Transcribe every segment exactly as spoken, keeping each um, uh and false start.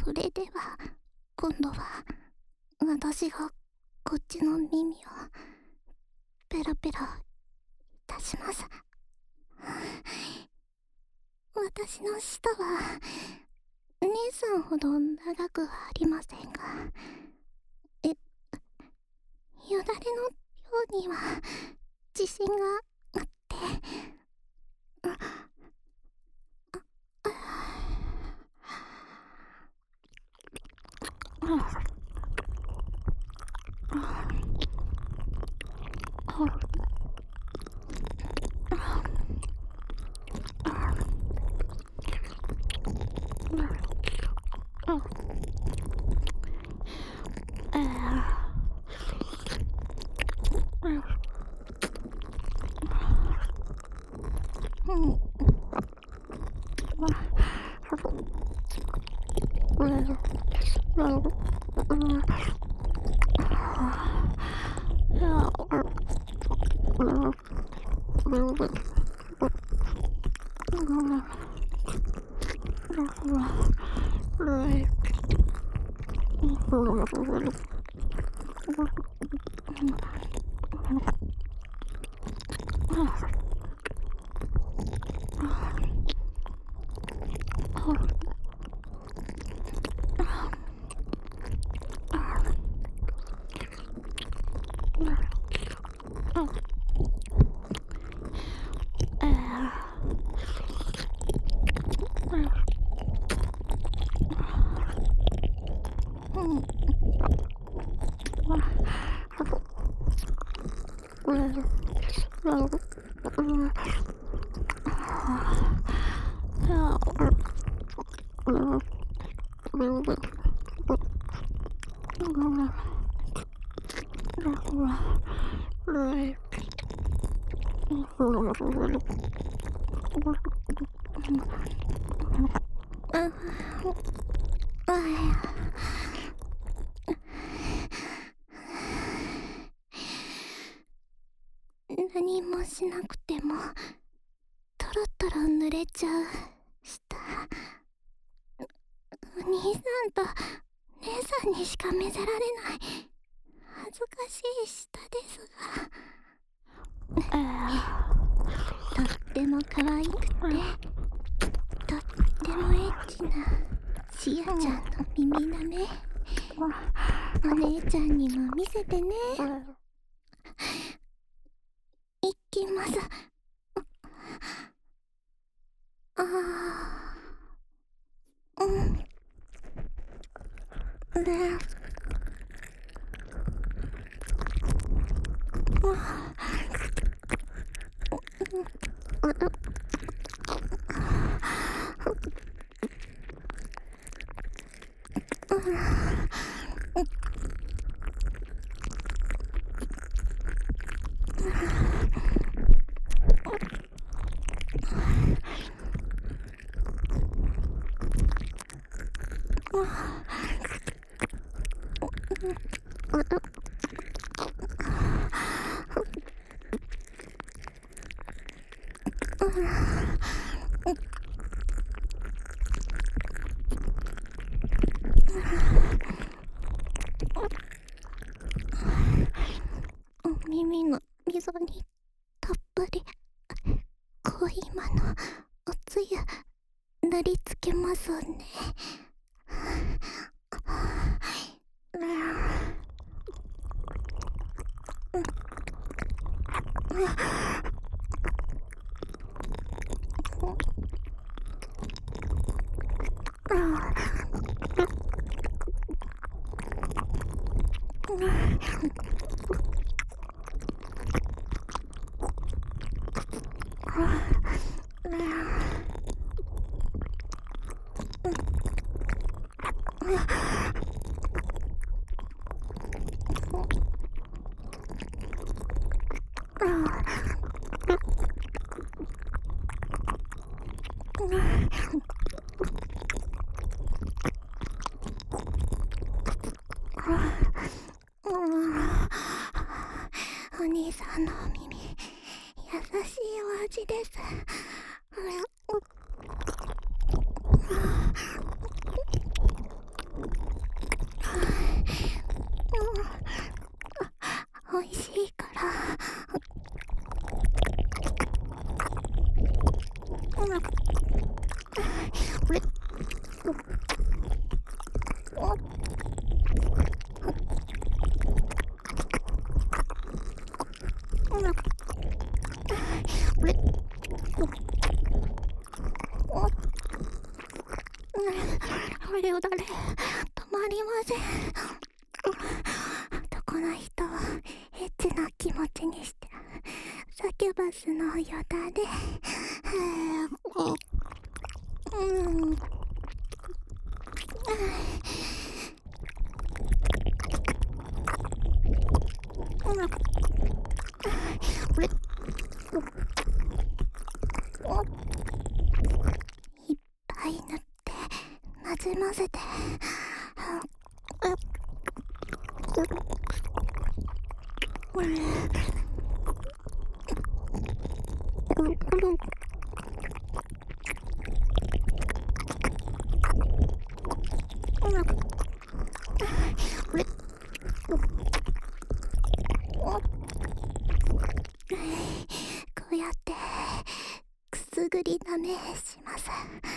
それでは今度は私がこっちの耳をペロペロいたします。私の舌は姉さんほど長くはありませんが、えよだれのようには自信があって、あああ何もしなくてもトロトロ濡れちゃう舌、お兄さんと姉さんにしか見せられない恥ずかしい舌ですが、とっても可愛くてとってもエッチなシアちゃんの耳だね。お姉ちゃんにも見せてね。いきます。ああ、うんで、お耳の溝にたっぷり濃い今のおつゆ塗りつけますね。お兄さんのお耳、優しいお味です。 よだれ止まりません。男の人をエッチな気持ちにしてサキュバスのよだれ、うんいっぱい塗ってなじませて、こうやってくすぐりなめします。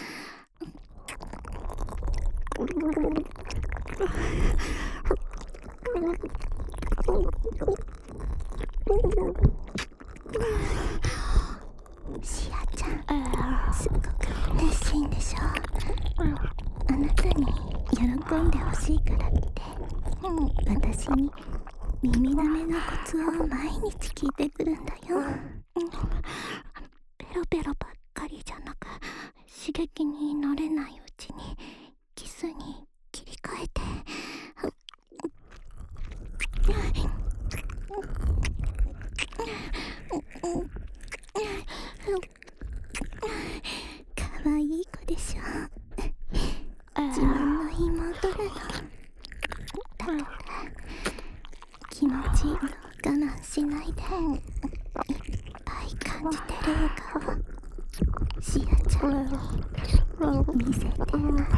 シアちゃん、すごく熱心でしょ。あなたに喜んでほしいからって、私に耳なめのコツを毎日聞いてくるんだよ。ペロペロばっかりじゃなく、刺激に慣れないうちにキスに切り替えて、かわいい子でしょ。自慢の妹なの。だから気持ち我慢しないで、いっぱい感じてる笑顔シアちゃんに見せてあげて。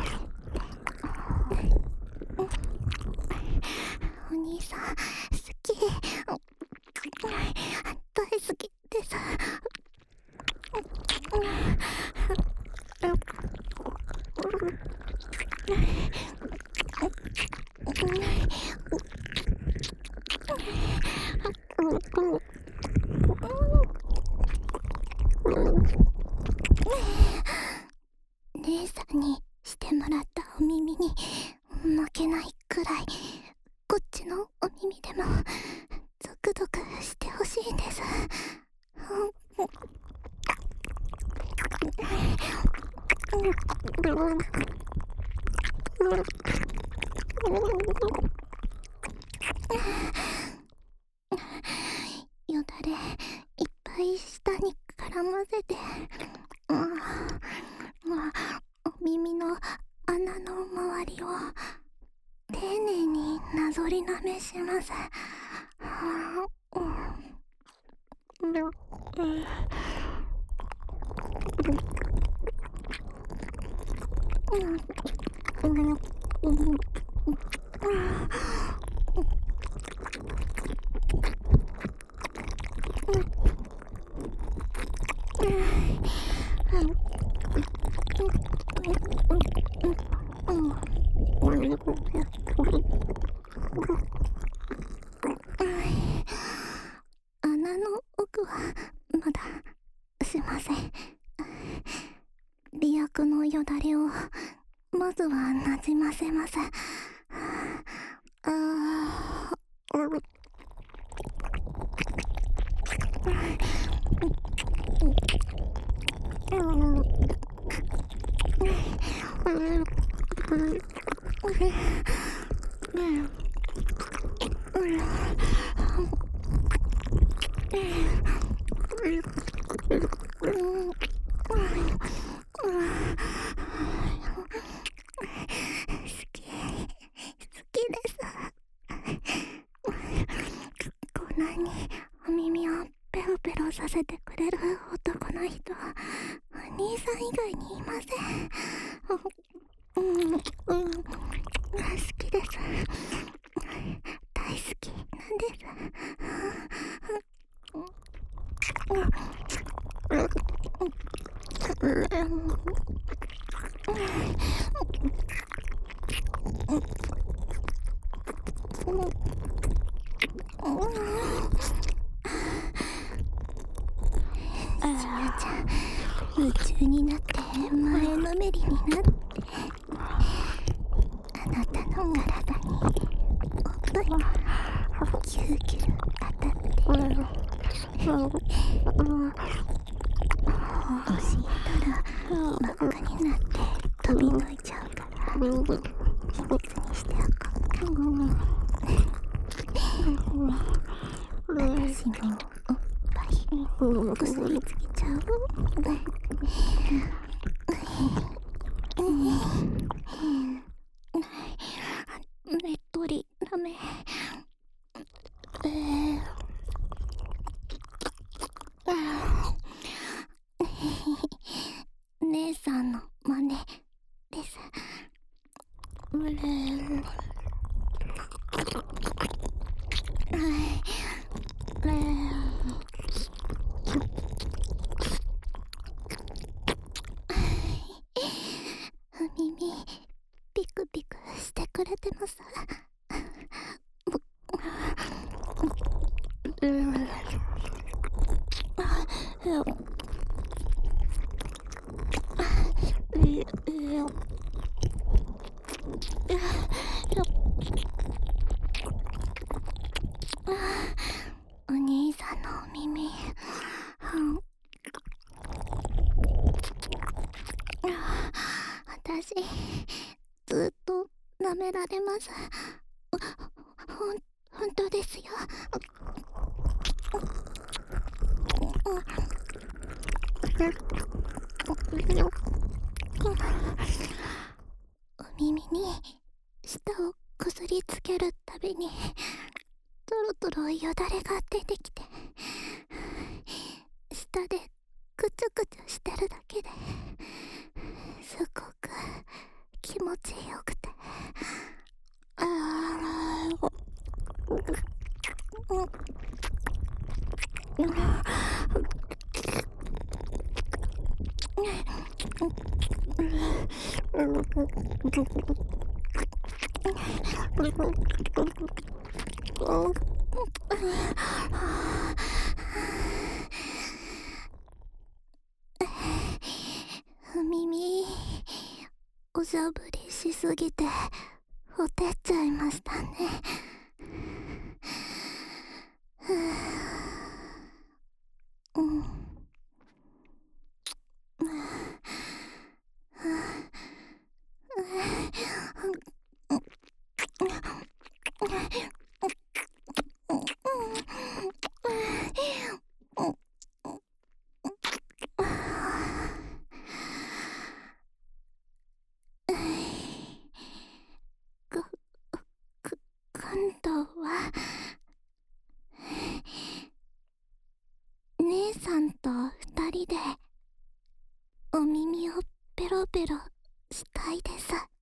お兄さん好き、大好きです。姉さんにしてもらったお耳に負けないくらい、こっちのお耳でもゾクゾクしてほしいんです。よだれいっぱい舌に絡ませて、お耳の穴の周りを丁寧になぞりなめします。穴の奥はまだしません。美薬のよだれをまずはなじませます。あーこんなにお耳をペロペロさせてくれる男の人は兄さん以外にいません。うん、うん、好きです。大好きなんです。 しおちゃん、夢中になって前のめりになって、あなたの体におっぱいがギュウギュウ当たって、教えたら真っ赤になって飛びのいちゃうから秘密にしておこうか。私もおっぱいこすりつけちゃう。ねっとりダメ。えー姉さんの真似です。うれーれーお耳ピクピクしてくれてます。お兄さんのお耳、私ずっと舐められます。ほん本当ですよ。お耳に舌をこすりつけるたびにトロトロよだれが出てきて、舌でくちゅくちゅしてるだけですごく気持ちよくて、あーお耳おしゃぶりしすぎてほてっちゃいましたね。うん、今度は姉さんと二人でお耳をペロペロしたいです。